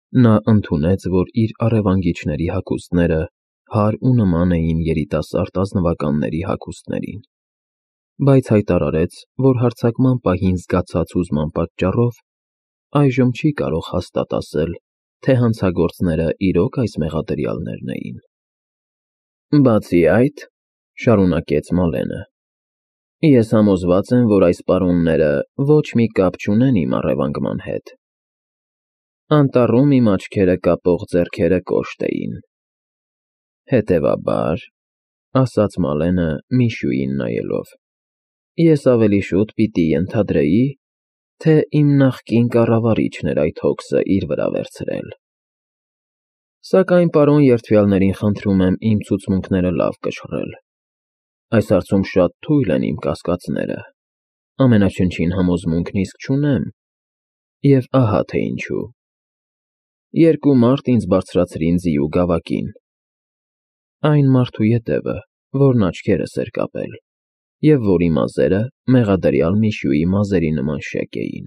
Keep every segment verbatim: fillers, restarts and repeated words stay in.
Նա ընդունեց, որ իր առևանգիչների հագուստները հարր ու նման էին երիտասարդ ազնվականների հագուստներին, բայց հայտարարեց, որ հարձակման պահին զգացած հուզման պատճառով այժմ չի կարող հաստատ ասել, թե հանցագործները իրոք այս մեղադրյալներն էին։ «Բացի այդ,֊ շարունակեց Մալենը,֊ ես համոզված եմ, որ այս պարոնները ոչ մի կապ չունեն իմ առևանգման հետ։ Անտառում իմ աչքերը կապող ձեռքերը կոշտ էին։ Հետևաբար,֊ ասաց Մալենը Միշուին նայելով,֊ ես ավելի շուտ պիտի ենթադրեի, թե իմ նախկին կառավարիչն էր այդ հոգսը իր վրա վերցրել։ Սակայն պարոն երդվյալներին խնդրում եմ իմ ցուցմունքները լավ կշռել։ Այս հարցում շատ թույլ են իմ կասկածները, ամենաչնչին համոզմունքն իսկ չունեմ, և ահա թե ինչու։ Երկու մարդ ինձ բարձրացրին ձիու գավակին։ Այն մարդու ետևը, որն աչքերս էր կապել, և որի մազերը մեղադրյալ Միշուի մազերի նման շեկ էին։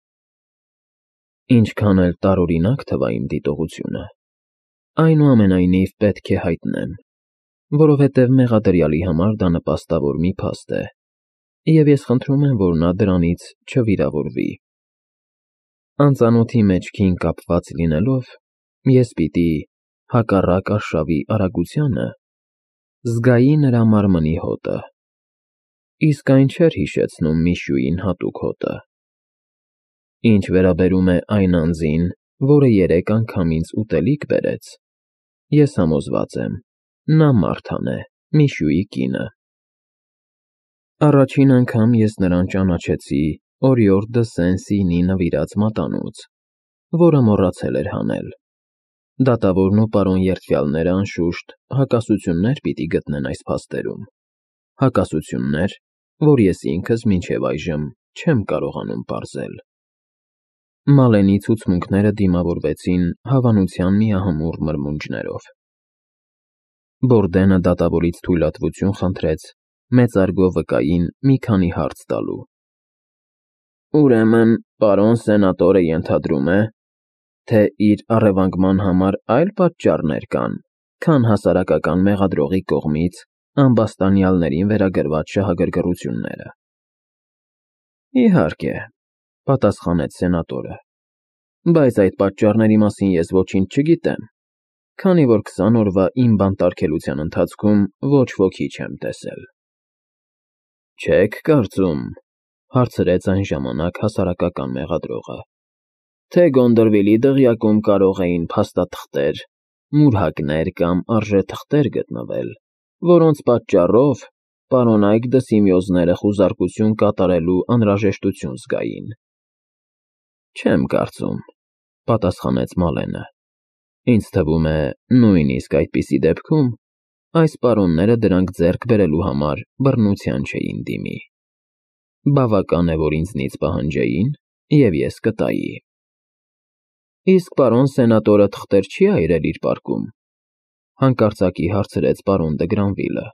Ինչքան էլ տարօրինակ թվա իմ դիտողությունը, այնուամենայնիվ պետք է հայտնեմ, որովհետև մեղադրյալի համար դա նպաստավոր մի փաստ է, և ես խնդրում եմ, որ նա դրանից չվիրավորվի։ Անծանոթի մեջքին կապված լինելով, ես պիտի, հակառակ արշավի արագությանը, զգայի նրա մարմնի հոտը, իսկ այն չէր հիշեցնում Միշուին հատուկ հոտը։ Ինչ վերաբերում է այն անձին, որը երեք անգամ ինձ ուտելիք բերեց, ես համոզված եմ, նա Մարթան է, Միշուի կինը։ Առաջին անգամ ես նրան ճանաչեցի Օրիորդ դը Սեն֊Սինի նվիրած մատանուց, որը մոռացել էր հանել։ Դատավորն ու պարոն երդվյալները, անշուշտ, հակասություններ պիտի գտնեն այս փաստերում, հակասություններ, որ ես ինքս մինչև այժմ չեմ կարողանում պարզել։ Մալենի ցուցմունքները դիմավորվեցին հավանության միահմուռ մրմունջներով։ Բորդենը դատավորից թույլատվություն խնդրեց մեծարգո վկային մի քանի հարց տալու։ Ուրեմն պարոն սենատորը ենթադրում է, թե իր առևանգման համար այլ պատճառներ կան, քան հասարակական մեղադրողի կողմից ամբաստանյալներին վերագրված շահագրգռությունները։ Իհարկե,֊ պատասխանեց սենատորը, բայց այդ պատճառների մասին ես ոչինչ չգիտեմ, քանի որ քսան օրվա իմ բանտարկելության ընթացքում ոչ ոքի չեմ տեսել։ Չե՞ք կարծում,֊ հարցրեց այն ժամանակ հասարակական մեղադրողը, թե Գոնդրվիլի դղյակում կարող էին փաստաթղթեր, մուրհակներ կամ արժեթղթեր գտնվել, որոնց պատճառով պարոն Այք դը Սիմեոզները խուզարկություն կատարելու անհրաժեշտություն զգային։ Չեմ կարծում,֊ պատասխանեց Մալենը, ինձ թվում է, նույնիսկ այդպիսի դեպքում այս պարոնները դրանք ձեռք բերելու համար բռնության չէին դիմի։ Բավական է, որ ինձնից պահանջեին, և ես կտայի։ Իսկ պարոն սենատորը թղթեր չի՞ այրել իր պարկում,֊ հանկարծակի հարցրեց պարոն դը Գրանվիլը։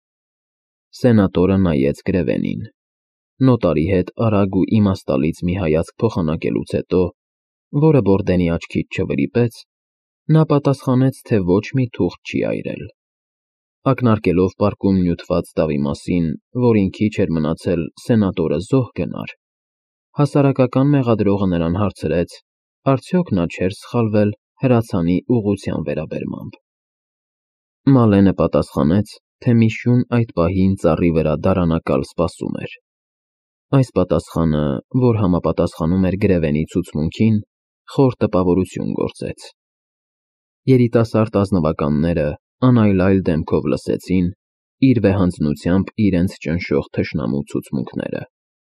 Սենատորը նայեց գրևենին։ Նոտարի հետ արագ ու իմաստալից մի հայացք փոխանակելուց հետո, որը Բորդենի աչքից չվրիպեց, նա պատասխանեց, թե ոչ մի թուղթ չի այրել։ Ակնարկելով պարկում նյութված տավի մասին, որին քիչ էր մնացել սենատորը զոհ գնար, հասարակական մեղադրողը նրան հարցրեց, արդյոք նա չէր սխալվել հրացանի ուղղության վերաբերմամբ։ Մալենը պատասխանեց, թե Միշուն այդ պահին ծառի վրա դարանակալ սպասում էր։ Այս պատասխանը, որ համապատասխանում էր գրևենի ցուցմունքին, խոր տպավորություն գործեց։ Երիտասարդ ազնվականները անայլայլ դեմքով լսեցին իր վեհանձնությամբ իրենց ճնշող թշնամու ցուցմունքները։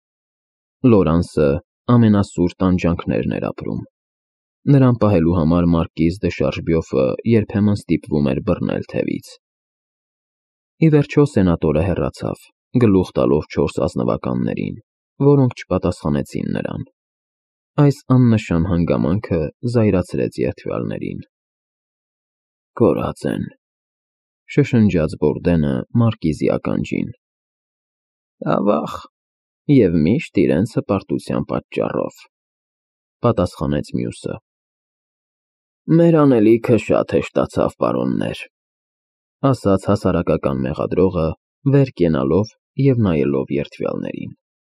Լորանսը ամենասուր տանջանքներն էր ապրում։ Նրան պահելու համար մարկիզ դը Շարժբյոֆը երբեմն ստիպվում էր բռնել թևից։ Ի վերջո սենատորը հեռացավ, գլուխ տալով չորս ազնվականներին, որոնք չպատասխանեցին նրան։ Այս աննշան հանգամանքը զայրացրեց երդվյալներին։ Կորած են,֊ շշնջաց Բորդենը մարկիզի ականջին։ Ավա՜ղ, և միշտ իրենց հպարտության պատճառով,֊ պատասխանեց մյուսը։ Մեր անելիքը շատ հեշտացավ, պարոններ, ասաց հասարակական մեղադրողը, վեր կենալով և նայելով երդվյալներին։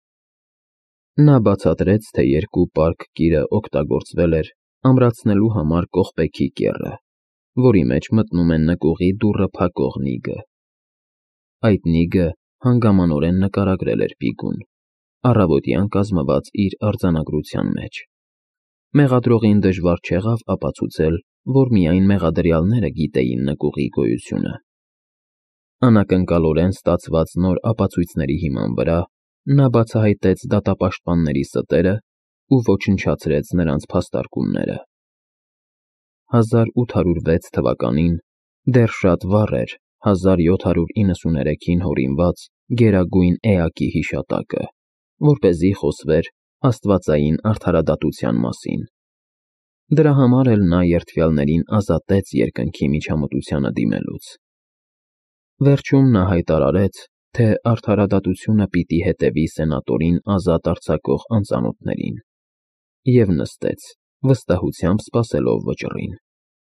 Նա բացատրեց, թե երկու պարկ կիրը օգտագործվել էր ամրացնելու համար կողպեքի կեռը, որի մեջ մտնում են նկուղի դուռը փակող նիգը։ Այդ նիգը հանգամանորեն նկարագրել էր Բիգուն, առավոտյան կազմված իր արձանագրության մեջ։ Մեղադրողին դժվար չեղավ ապացուցել, որ միայն մեղադրյալները գիտեին նկուղի գոյությունը։ Անակնկալորեն ստացված նոր ապացույցների հիման վրա նա բացահայտեց դատապաշտպանների ստերը ու ոչնչացրեց նրանց փաստարկումները։ հազար ութ հարյուր վեց թվականին, դեռ շատ վառ էր հազար յոթ հարյուր իննսուներեքին հորինված Գերագույն Էակի հիշատակը, որպեսզի խոսվեր աստվածային արդարադատության մասին։ Դրա համար էլ նա երդվյալներին ազատեց երկնքի միջամտությանը դիմելուց։ Վերջում նա հայտարարեց, թե արդարադատությունը պիտի հետևի սենատորին ազատ արձակող անծանոթներին, և նստեց, վստահությամբ սպասելով վճռին։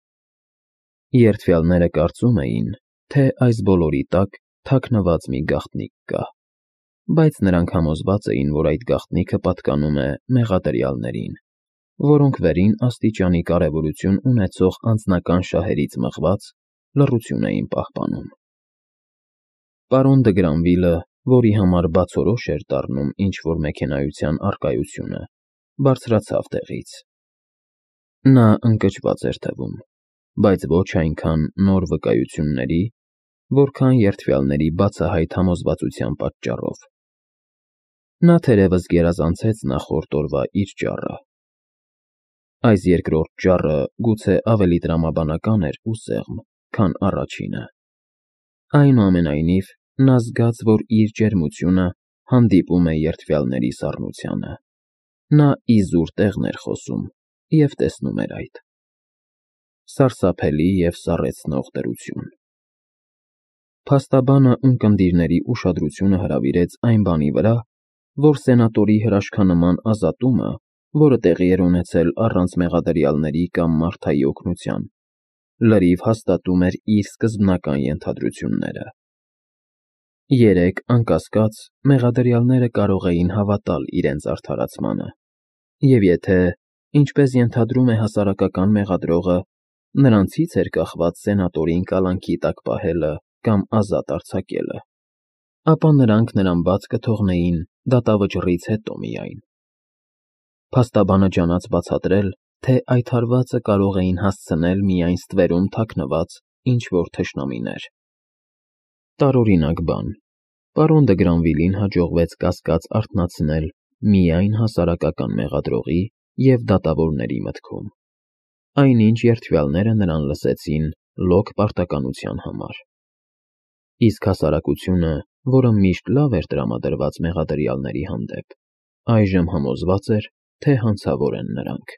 Երդվյալները կարծում էին, թե այս բոլորի տակ թաքնված մի գաղտնիք կա, բայց նրանք համոզված էին, որ այդ գաղտնիքը պատկանում է մեղադրյալներին, որոնք վերին աստիճանի կարևորություն ունեցող անձնական շահերից մղված լռություն էին պահպանում։ Պարոն Դը Գրանվիլը, որի համար բացորոշ էր դառնում ինչ-որ մեքենայության առկայությունը, բարձրացավ տեղից։ Նա ընկճված էր թվում, բայց ոչ այնքան նոր վկայությունների, որքան երդվյալների բացահայտ համոզվածության պատճառով։ Նա թերևս գերազանցեց նախորդ օրվա իր ճառը։ Այս երկրորդ ճառը գուցե ավելի տրամաբանական էր ու սեղմ, քան առաջինը։ Այնուամենայնիվ, նա զգաց, որ իր ջերմությունը հանդիպում է երդվյալների սառնությանը։ Նա իզուր տեղն էր խոսում և տեսնում էր այդ։ Սարսափելի և սառեցնող դրություն։ Փաստաբանը ունկնդիրների ուշադրությունը հրավիրեց այն բանի վրա, որ սենատորի հրաշքանման ազատումը, որը տեղի էր ունեցել առանց մեղադրյալների կամ մարդայի օգնության, լրիվ հաստատում էր իր սկզբնական ենթադրությունները։ Երեկ, անկասկած, մեղադրյալները կարող էին հավատալ իրենց արդարացմանը, և եթե, ինչպես ենթադրում է հասարակական մեղադրողը, նրանցից էր կախված սենատորին կալանքի տակ պահելը կամ ազատ արձակելը, ապա նրանք նրան բաց կթողնեին դատավճռից հետո միայն։ Փաստաբանը ջանաց բացատրել, թե այդ հարվածը կարող էին հասցնել միայն ստվերում թաքնված ինչ-որ թշնամիներ։ Տարօրինակ բան, պարոն Դը Գրանվիլին հաջողվեց կասկած արթնացնել միայն հասարակական մեղադրողի և դատավորների մտքում, այնինչ երդվյալները նրան լսեցին լոկ պարտականության համար։ Իսկ հասարակությունը, որը միշտ լավ էր տրամադրված մեղադրյալների հանդեպ, այժմ համոզված էր, թե հանցավոր են նրանք։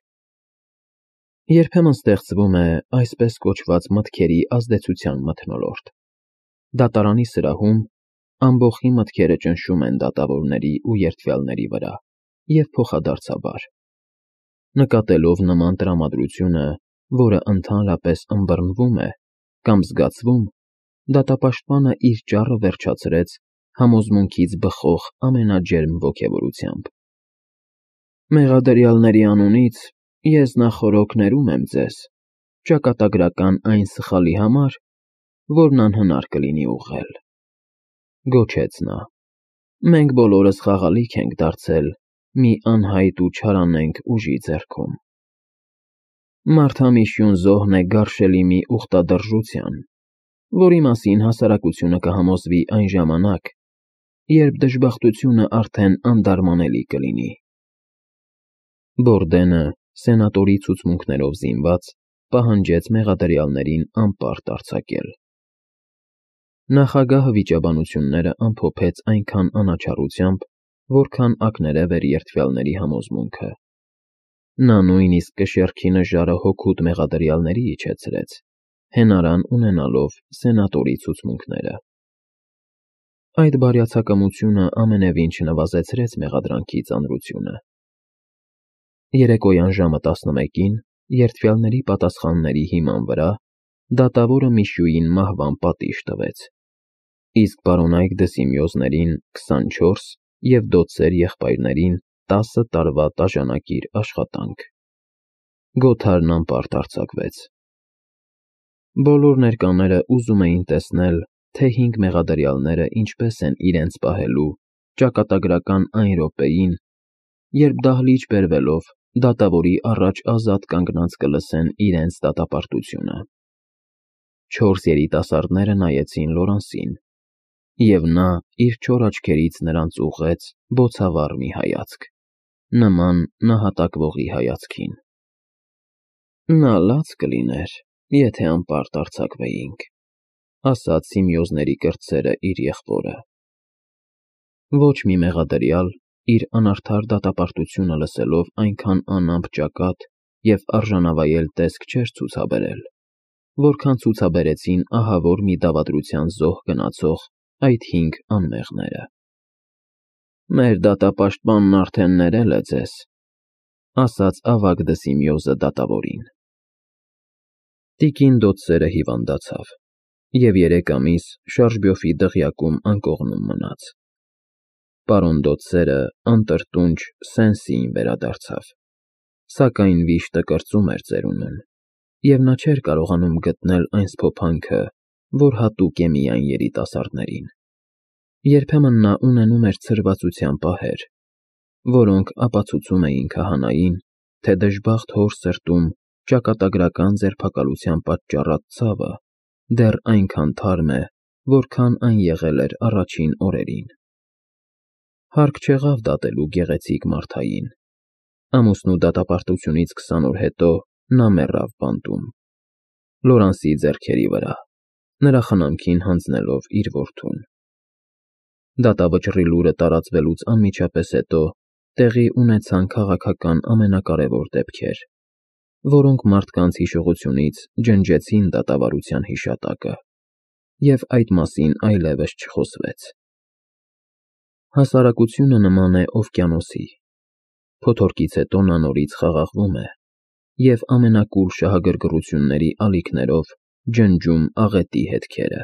Երբեմն ստեղծվում է այսպես կոչված մտքերի ազդեցության մթնոլորտ։ Դատարանի սրահում ամբոխի մտքերը ճնշում են դատավորների ու երդվյալների վրա և փոխադարձաբար։ Նկատելով նման տրամադրությունը, որը ընդհանրապես ըմբռնվում է կամ զգացվում, դատապաշտպանը իր ճառը վերջացրեց համոզմունքից բխող ամենաջերմ ոգևորությամբ։ Մեղադրյալների անունից ես նախօրոք ներում եմ ձեզ ճակատագրական այն սխալի համար, որն անհնար կլինի ուղղել, գոչեց նա։ Մենք բոլորս խաղալիք ենք դարձել մի անհայտ ու չարանենգ ուժի ձեռքում։ Մարդամիշյուն զոհն է գարշելի մի ուխտադրժության, որի մասին հասարակությունը կհամոզվի այն ժամանակ, երբ դժբախտությունը արդեն անդարմանելի կլինի։ Բորդենը, սենատորի ցուցմունքներով զինված, պահանջեց մեղադրյալներին անպարտ արձակել։ Նախագահը վիճաբանությունները ամփոփեց այնքան անաչառությամբ, որքան ակներև էր երդվյալների համոզմունքը։ Նա նույնիսկ կշեռքի նժարը հօգուտ մեղադրյալների իջեցրեց, հենարան ունենալով սենատորի ցուցմունքները։ Այդ բարյացակամությունը ամենևին չնվազեցրեց մեղադրանքի ծանրությունը։ Երեկոյան ժամը տասնմեկին Երդվյալների պատասխանների հիման վրա դատավորը Միշուին մահվան պատիժ տվեց, իսկ պարոնայք դսիմյոզներին քսանչորս և դոցեր եղբայրներին տասը տարվա տաժանակիր աշխատանք։ Գոթարն անպարտ արձակվեց։ Բոլոր ներկաները ուզում էին տեսնել, թե հինգ մեղադրյալները ինչպես են իրենց պահելու ճակատագրական այն րոպեին, երբ դահլիճ բերվելով դատավորի առաջ ազատ կանգնած կլսեն իրենց դատապարտությունը։ Չորս երիտասարդները նայեցին Լորանսին, և նա իր չոր աչքերից նրանց ուղղեց բոցավառ մի հայացք, նման նահատակվողի հայացքին։ Նա լաց կլիներ, եթե անպարտ արձակվեինք, ասաց Սիմեոզների կրտսերը իր եղբորը։ Ոչ մի մեղադրյալ իր անարդար դատապարտությունը լսելով այնքան անամպ ճակատ և արժանավայել տեսք չէր ցուցաբերել, որքան ցուցաբերեցին ահավոր մի դավադրության զոհ գնացող այդ հինգ անմեղները։ Մեր դատապաշտպանն արդեն ներել է ձեզ, ասաց ավագ դսիմյոզը դատավորին։ Տիկին դոցերը հիվանդացավ և երեք ամիս Շարժբյոֆի դղյակում անկողնում մնաց։ Պարոն Դոցերը անտրտունջ Սեն-Սիին վերադարձավ, սակայն վիշտը կրծում էր ծերունուն, և նա չէր կարողանում գտնել այն սփոփանքը, որ հատուկ է միայն երիտասարդներին։ Երբեմն նա ունենում էր ցրվածության պահեր, որոնք ապացուցում էին քահանային, թե դժբախտ հոր սրտում ճակատագրական ձերբակալության պատճառած ցավը դեռ այնքան թարմ է, որքան այն եղել էր առաջին օրերին։ Հարկ չեղավ դատելու գեղեցիկ Մարթային։ Ամուսնու դատապարտությունից քսան օր հետո նա մեռավ բանտում, Լորանսի ձեռքերի վրա, նրա խնամքին հանձնելով իր որդուն։ Դատավճռի լուրը տարածվելուց անմիջապես հետո տեղի ունեցան քաղաքական ամենակարևոր դեպքեր, որոնք մարդկանց հիշողությունից ջնջեցին դատավարության հիշատակը, և այդ մասին այլևս չխոսվեց։ Հասարակությունը նման է օվկիանոսի, փոթորկից հետո նա նորից խաղաղվում է և ամենակուլ շահագրգռությունների ալիքներով ջնջում աղետի հետքերը։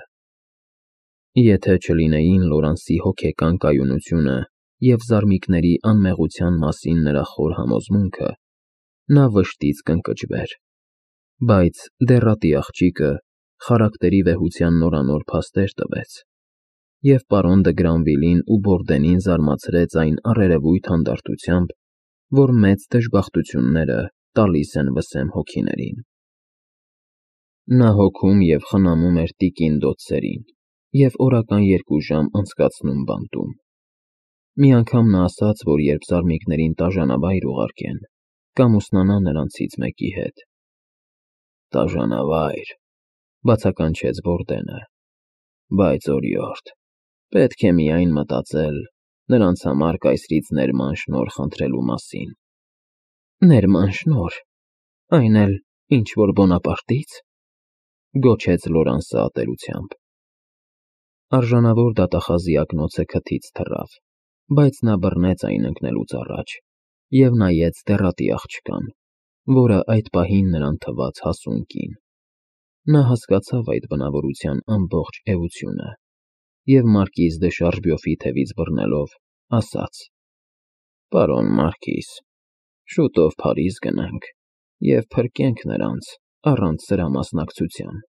Եթե չլինեին Լորանսի հոգեկան կայունությունը և զարմիկների անմեղության մասին նրա խոր համոզմունքը, նա վշտից կընկճվեր, բայց դեռատի աղջիկը խարակտերի վեհության նորանոր փաստեր տվեց, և պարոն Դը Գրանվիլին ու Բորդենին զարմացրեց այն առերևույթ հանդարտությամբ, որ մեծ դժբախտությունները տալիս են վսեմ հոգիներին։ Նա հոգում և խնամում էր տիկին Դոցերին և օրական երկու ժամ անցկացնում բանտում։ Մի անգամ նա ասաց, որ երբ զարմիկներին տաժանավայր ուղարկեն, կամուսնանա նրանցից մեկի հետ։ Տաժանավայր, բացականչեց Բորդենը, բայց օրիորդ, պետք է միայն մտածել նրանց համար կայսրից ներման շնորհ խնդրելու մասին։ Ներման շնորհ, այն էլ ինչ֊որ Բոնապարտի՞ց, գոչեց Լորանսը ատելությամբ։ Արժանավոր դատախազի ակնոցը քթից թռավ, բայց նա բռնեց այն ընկնելուց առաջ և նայեց դեռատի աղջկան, որը այդ պահին նրան թվաց հասուն կին։ Նա հասկացավ այդ բնավորության ամբողջ էությունը և մարկիզ դը Շարժբյոֆի թևից բռնելով, ասաց. Պարոն մարքիզ, շուտով Փարիզ գնանք և փրկենք նրանց առանց սրա մասնակցության։